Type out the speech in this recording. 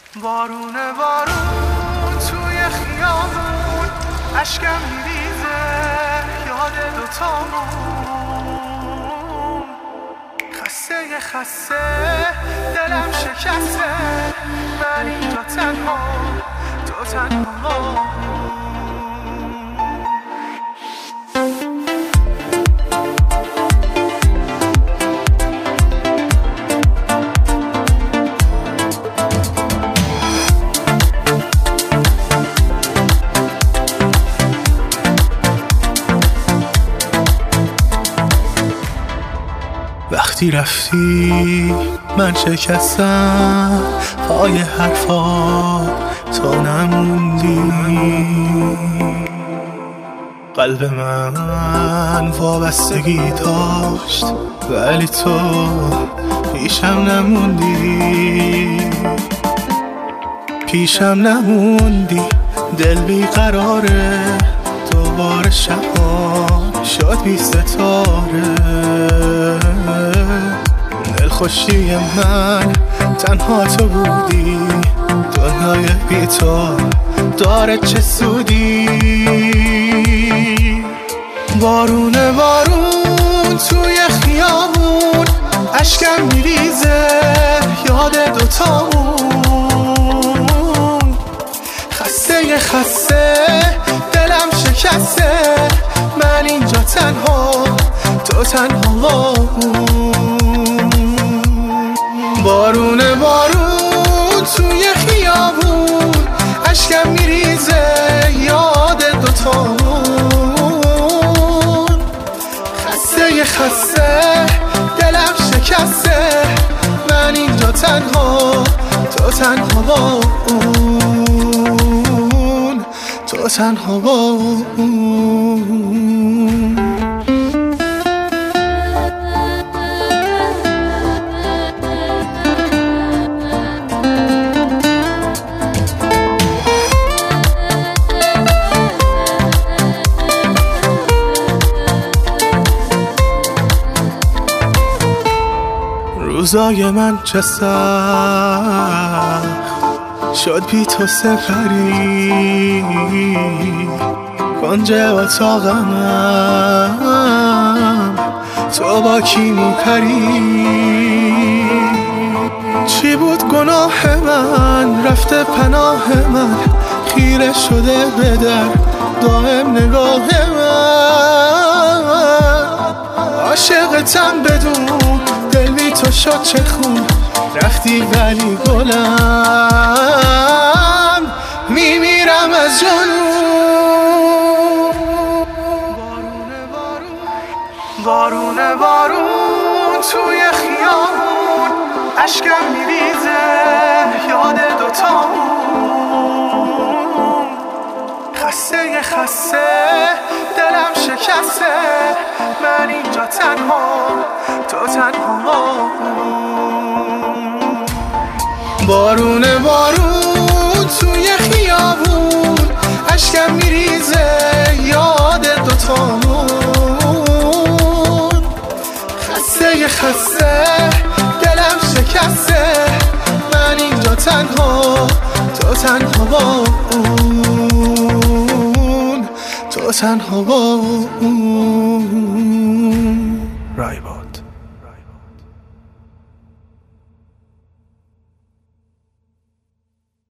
بارونه بارون توی خیابون، اشکم میریزه یاد دوتامون. خسته دلم شکسته، من اینجا تنها، تو تنها. وقتی رفتی من شکستم، پای حرفا تو نموندی. قلب من وابستگی داشت ولی تو پیشم نموندی. دل بیقراره دوباره، شبا شد بی ستاره. دلخوشی من تنها تو بودی، دنیای بی تو داره چه سودی. بارونه بارون توی خیابون، اشکم میریزه یاد دوتامون. خسته دلم شکسته، من اینجا تنها، تو تنها. بارونه بارون توی خیابون، اشکم میریزه یاد دوتامون. خسته دلم شکسته، من اینجا تنها، تو تنها با اون، تو تنها با اون. روزای من چه سخت شد بی تو سپری، کنج اتاقم تو با کی میپری. چی بود گناه من، رفته پناه من، خیره شده به در دائم نگاه من. عاشقتم بدون دل بی تو شد چه خون، رفتی ولی گلم میمیرم از جنون. بارونه بارون توی خیابون، اشکم میریزه یاد دوتامون. خسته دلم شکسته، من اینجا تنها، تو تنها. بارونه بارون توی خیابون، اشکم میریزه یاد دوتامون. خسته دلم شکسته، من اینجا تنها، تو تنها با اون، تو تنها با اون. رایباد.